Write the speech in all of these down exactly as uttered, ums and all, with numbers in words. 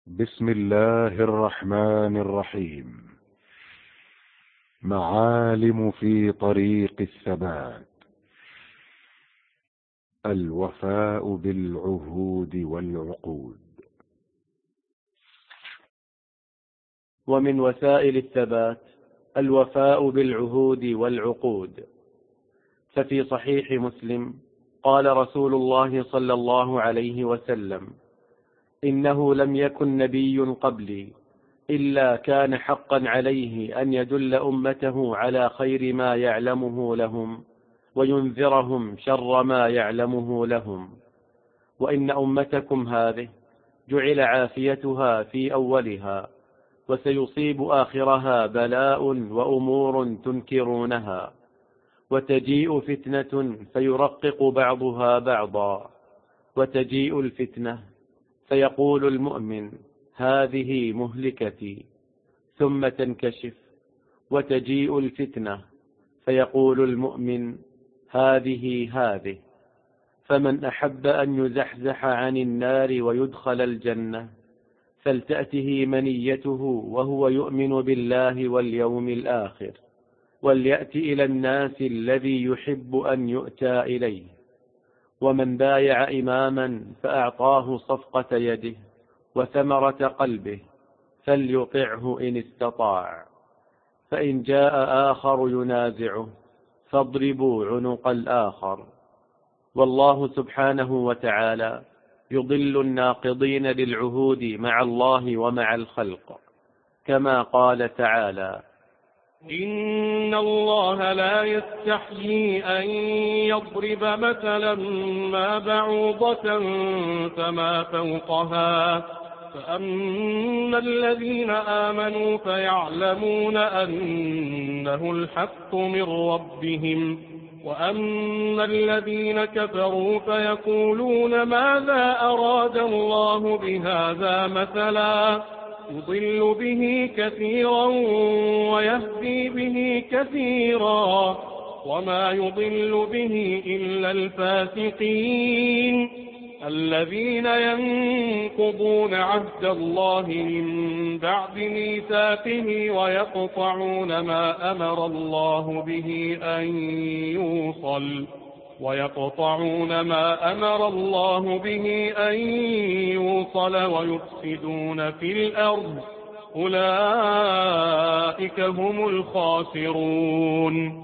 بسم الله الرحمن الرحيم. معالم في طريق الثبات: الوفاء بالعهود والعقود. ومن وسائل الثبات الوفاء بالعهود والعقود. ففي صحيح مسلم قال رسول الله صلى الله عليه وسلم: إنه لم يكن نبي قبلي إلا كان حقا عليه أن يدل أمته على خير ما يعلمه لهم وينذرهم شر ما يعلمه لهم. وإن أمتكم هذه جعل عافيتها في أولها، وسيصيب آخرها بلاء وأمور تنكرونها، وتجيء فتنة فيرقق بعضها بعضا. وتجيء الفتنة فيقول المؤمن: هذه مهلكتي، ثم تنكشف. وتجيء الفتنة فيقول المؤمن: هذه هذه. فمن أحب أن يزحزح عن النار ويدخل الجنة فلتأته منيته وهو يؤمن بالله واليوم الآخر، وليأت إلى الناس الذي يحب أن يؤتى إليه. ومن بايع إماما فأعطاه صفقة يده وثمرة قلبه فليطعه إن استطاع. فإن جاء آخر ينازعه فاضربوا عنق الآخر. والله سبحانه وتعالى يضل الناقضين للعهود مع الله ومع الخلق، كما قال تعالى: إن الله لا يستحيي أن يضرب مثلا ما بعوضة فما فوقها، فأما الذين آمنوا فيعلمون أنه الحق من ربهم، وأما الذين كفروا فيقولون ماذا أراد الله بهذا مثلا، يضل به كثيرا ويهدي به كثيرا، وما يضل به إلا الفاسقين الذين ينقضون عهد الله من بعد ميثاقه ويقطعون ما أمر الله به أن يوصل ويقطعون ما أمر الله به أن يوصل ويفسدون في الأرض، أولئك هم الخاسرون.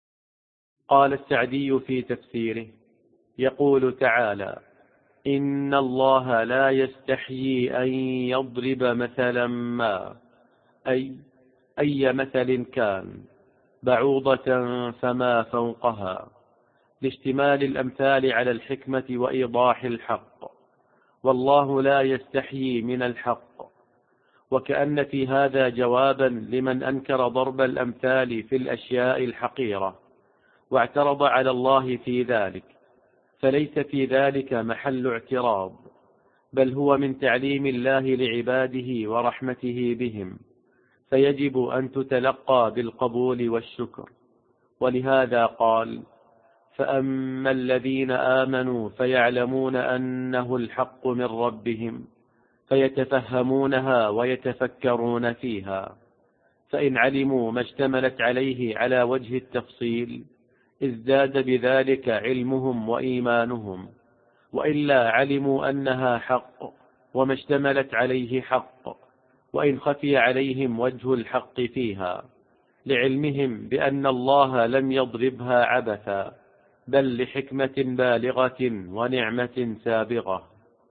قال السعدي في تفسيره: يقول تعالى: إن الله لا يستحيي أن يضرب مثلا ما، أي أي مثل كان، بعوضة فما فوقها، لاشتمال الأمثال على الحكمة وإيضاح الحق، والله لا يستحيي من الحق. وكأن في هذا جوابا لمن أنكر ضرب الأمثال في الأشياء الحقيرة واعترض على الله في ذلك، فليس في ذلك محل اعتراض، بل هو من تعليم الله لعباده ورحمته بهم، فيجب أن تتلقى بالقبول والشكر. ولهذا قال: فأما الذين آمنوا فيعلمون أنه الحق من ربهم، فيتفهمونها ويتفكرون فيها. فإن علموا ما اشتملت عليه على وجه التفصيل ازداد بذلك علمهم وإيمانهم، وإلا علموا أنها حق وما اشتملت عليه حق، وإن خفي عليهم وجه الحق فيها، لعلمهم بأن الله لم يضربها عبثا، بل لحكمة بالغة ونعمة سابغة.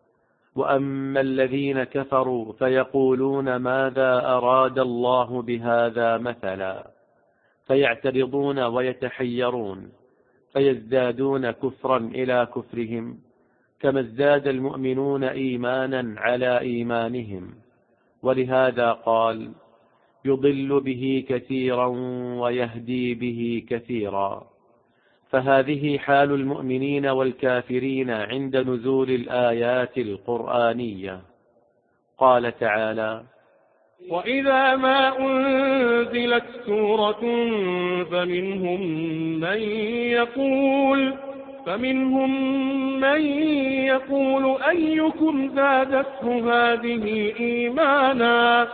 وأما الذين كفروا فيقولون ماذا أراد الله بهذا مثلا، فيعترضون ويتحيرون، فيزدادون كفرا إلى كفرهم، كما ازداد المؤمنون إيمانا على إيمانهم. ولهذا قال: يضل به كثيرا ويهدي به كثيرا. فهذه حال المؤمنين والكافرين عند نزول الآيات القرآنية. قال تعالى: وإذا ما أنزلت سورة فمنهم من يقول فمنهم من يقول أيكم زادته هذه إيمانا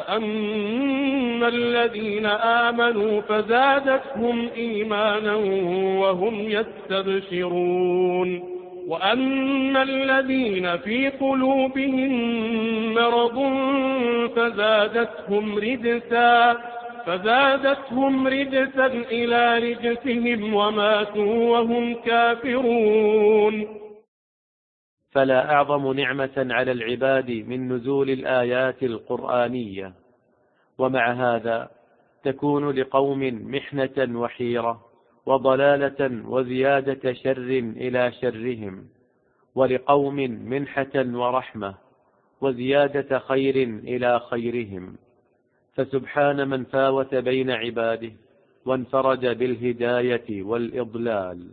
فأما الذين آمنوا فزادتهم إيمانا وهم يستبشرون وأما الذين في قلوبهم مرض فزادتهم رجسا فزادتهم رجسا إلى رجسهم وماتوا وهم كافرون. فلا أعظم نعمة على العباد من نزول الآيات القرآنية، ومع هذا تكون لقوم محنة وحيرة وضلالة وزيادة شر إلى شرهم، ولقوم منحة ورحمة وزيادة خير إلى خيرهم. فسبحان من فاوت بين عباده وانفرد بالهداية والإضلال.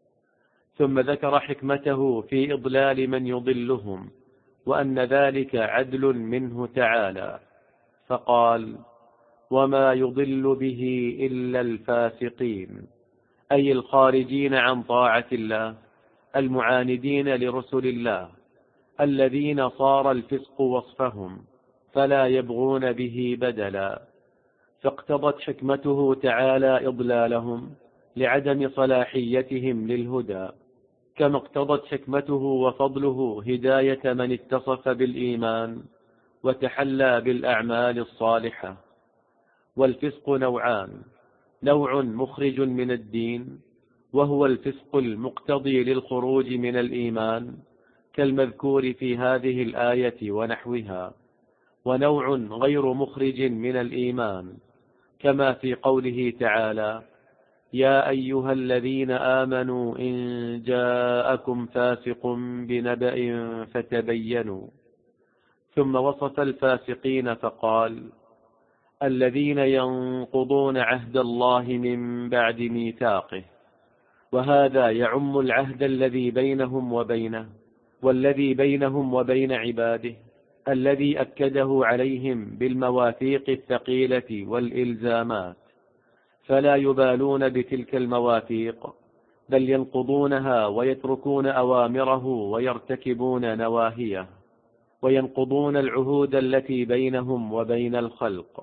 ثم ذكر حكمته في إضلال من يضلهم، وأن ذلك عدل منه تعالى، فقال: وما يضل به إلا الفاسقين، أي الخارجين عن طاعة الله، المعاندين لرسل الله، الذين صار الفسق وصفهم فلا يبغون به بدلا. فاقتضت حكمته تعالى إضلالهم لعدم صلاحيتهم للهدى، كما اقتضت حكمته وفضله هداية من اتصف بالإيمان وتحلى بالأعمال الصالحة. والفسق نوعان: نوع مخرج من الدين وهو الفسق المقتضي للخروج من الإيمان كالمذكور في هذه الآية ونحوها، ونوع غير مخرج من الإيمان كما في قوله تعالى: يا أيها الذين آمنوا إن جاءكم فاسق بنبأ فتبينوا. ثم وصف الفاسقين فقال: الذين ينقضون عهد الله من بعد ميثاقه، وهذا يعم العهد الذي بينهم وبينه والذي بينهم وبين عباده، الذي أكده عليهم بالمواثيق الثقيلة والإلزامات، فلا يبالون بتلك المواثيق، بل ينقضونها ويتركون أوامره ويرتكبون نواهيه، وينقضون العهود التي بينهم وبين الخلق،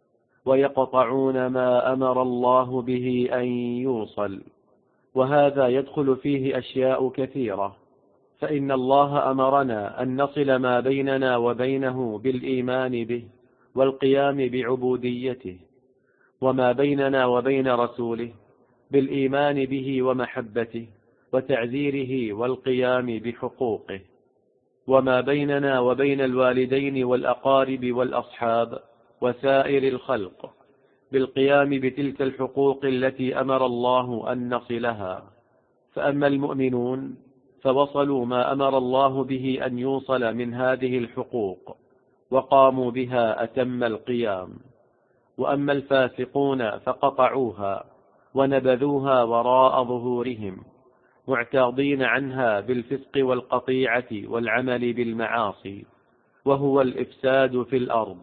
ويقطعون ما أمر الله به أن يوصل. وهذا يدخل فيه أشياء كثيرة، فإن الله أمرنا أن نصل ما بيننا وبينه بالإيمان به والقيام بعبوديته، وما بيننا وبين رسوله بالإيمان به ومحبته وتعزيره والقيام بحقوقه، وما بيننا وبين الوالدين والأقارب والأصحاب وسائر الخلق بالقيام بتلك الحقوق التي أمر الله أن نصلها. فأما المؤمنون فوصلوا ما أمر الله به أن يوصل من هذه الحقوق وقاموا بها أتم القيام، وأما الفاسقون فقطعوها ونبذوها وراء ظهورهم، معتاضين عنها بالفسق والقطيعة والعمل بالمعاصي، وهو الإفساد في الأرض.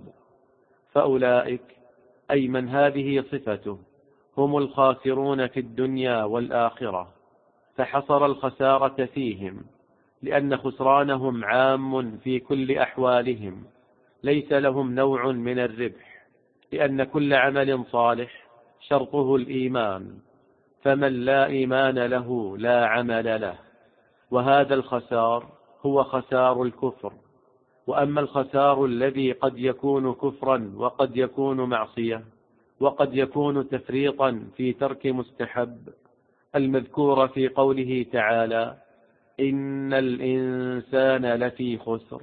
فأولئك، أي من هذه صفته، هم الخاسرون في الدنيا والآخرة. فحصر الخسارة فيهم، لأن خسرانهم عام في كل أحوالهم، ليس لهم نوع من الربح، لأن كل عمل صالح شرطه الإيمان، فمن لا إيمان له لا عمل له، وهذا الخسار هو خسار الكفر. وأما الخسار الذي قد يكون كفرا وقد يكون معصية وقد يكون تفريطا في ترك مستحب، المذكور في قوله تعالى: إن الإنسان لفي خسر،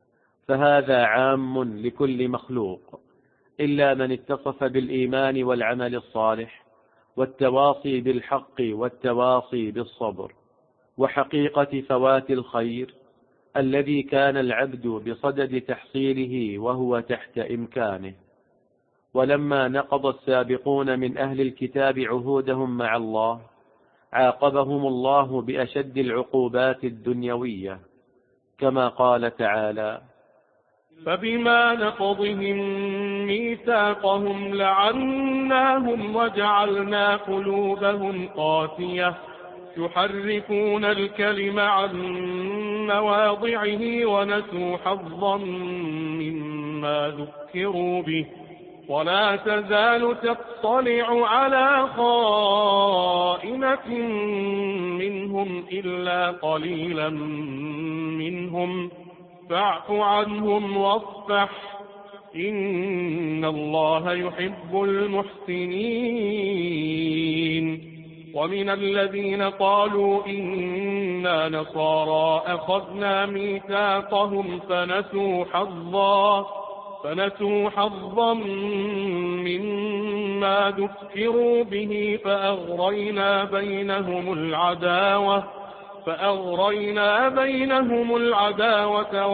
فهذا عام لكل مخلوق إلا من اتصف بالإيمان والعمل الصالح والتواصي بالحق والتواصي بالصبر. وحقيقة فوات الخير الذي كان العبد بصدد تحصيله وهو تحت إمكانه. ولما نقض السابقون من أهل الكتاب عهودهم مع الله، عاقبهم الله بأشد العقوبات الدنيوية، كما قال تعالى: فبما نقضهم ميثاقهم لعناهم وجعلنا قلوبهم قاسية يحرفون الكلم عن مواضعه ونسوا حظا مما ذكروا به ولا تزال تطلع على خائنة منهم إلا قليلا منهم فاعف عنهم واصفح إن الله يحب المحسنين. ومن الذين قالوا إنا نصارى أخذنا ميثاقهم فنسوا حظا فنسوا حظا مما ذكروا به فأغرينا بينهم العداوة فأغرينا بينهم العداوة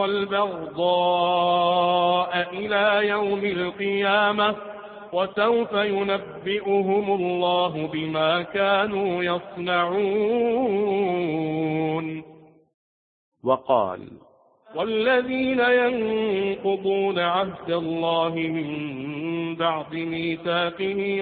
والبغضاء إلى يوم القيامة وسوف ينبئهم الله بما كانوا يصنعون. وقال والذين ينقضون عهد الله من بعد ميثاقه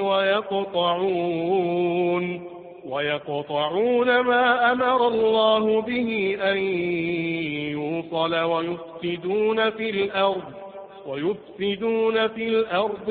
ويقطعون ويقطعون ما أمر الله به أن يوصل ويفسدون في الأرض ويفسدون في الأرض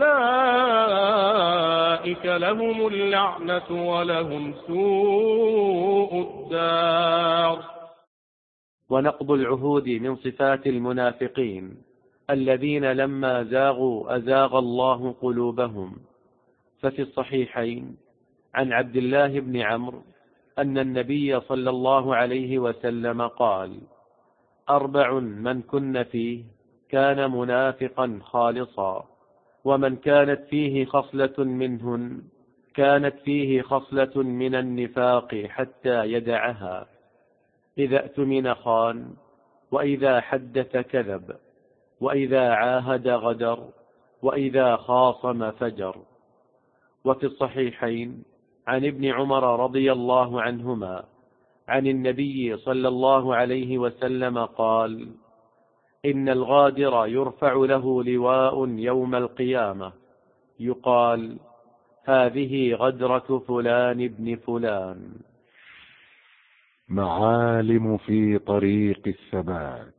أولئك لهم اللعنة ولهم سوء الدار. ونقض العهود من صفات المنافقين الذين لما زاغوا أزاغ الله قلوبهم. ففي الصحيحين عن عبد الله بن عمرو أن النبي صلى الله عليه وسلم قال: أربع من كن فيه كان منافقا خالصا، ومن كانت فيه خصلة منهن كانت فيه خصلة من النفاق حتى يدعها: إذا اؤتمن خان، وإذا حدث كذب، وإذا عاهد غدر، وإذا خاصم فجر. وفي الصحيحين عن ابن عمر رضي الله عنهما عن النبي صلى الله عليه وسلم قال: إن الغادر يرفع له لواء يوم القيامة يقال: هذه غدرة فلان ابن فلان. معالم في طريق الثبات.